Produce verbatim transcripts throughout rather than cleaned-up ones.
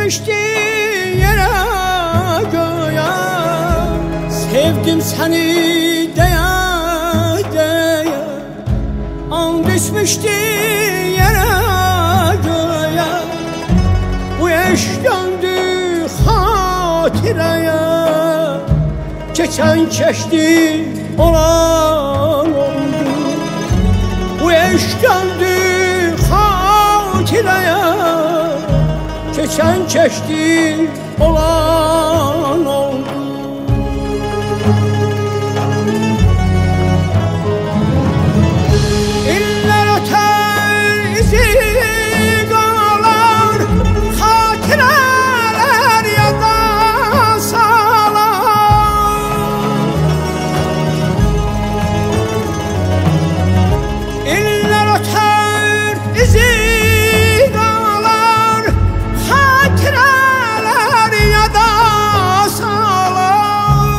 düşmüştü yere göğe. Sevdim seni deye deye, an düşmüştü yere göğe. Bu eş döndü hatireye, geçen geçti olan oldu. Bu eş döndü hatireye, geçen geçti olan oldu. İller öter izi kalar, hatireler yada salar. İller öter izi kalar, hatireler yada salar.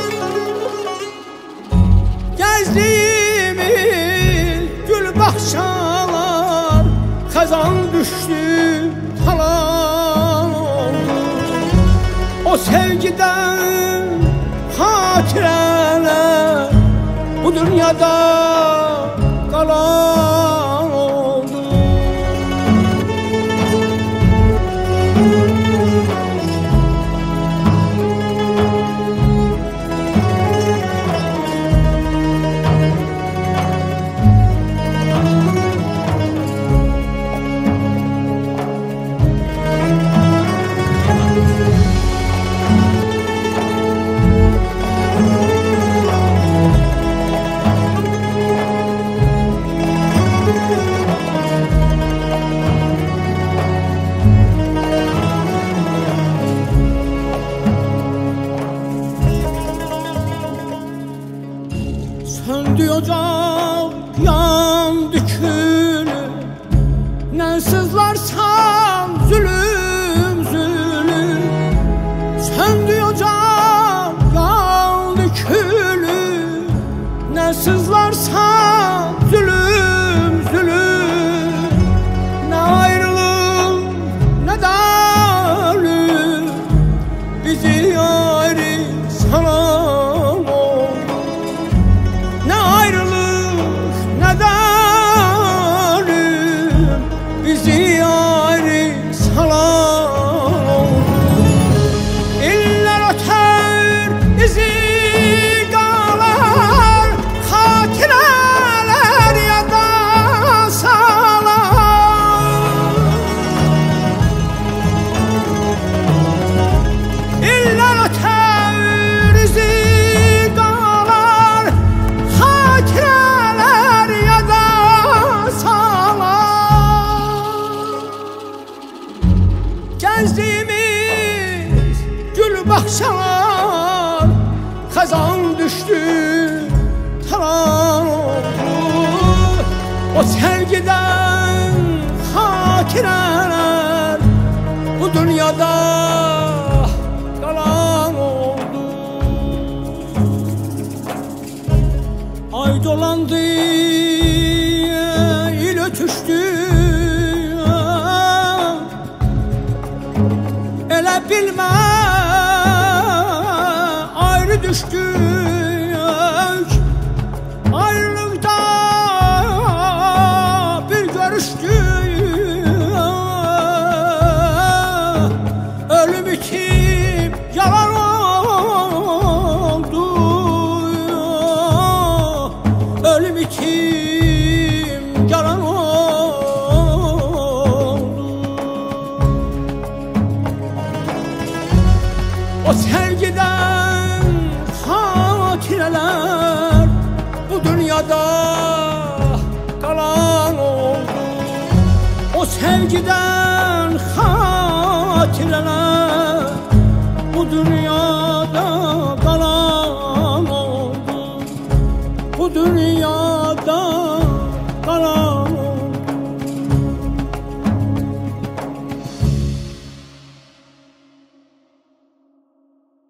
Gezdiğimiz gül bahçalar, kazan düştü talan oldu. O sevgiden hatireler bu dünyada kalan oldu. Söndü ocak, yandı külü, ne sızlarsam zulüm zulüm. Söndü ocak, yandı külü, ne sızlarsam zulüm zulüm. Ne ayrılık ne de ölüm, bizi ayrı salan oldu. Ne ayrılık ne de ölüm, bizi ayrı salan oldu. İller öter izi kalar, hatireler yada salar. İller öter izi kalar, hatireler yada salar. Gezdiğimiz gül bahçalar, kazan düştü talan oldu. O sevgiden hatireler bu dünyada kalan oldu. Ay dolandı, il ötüştü, ele bilme ayrı düştük. Ayrılıkta bir görüştük. Ölüm itip yalan oldu. Ölüm itip yalan oldu. O sevgiden hatireler bu dünyada kalan oldu. O sevgiden hatireler bu dünyada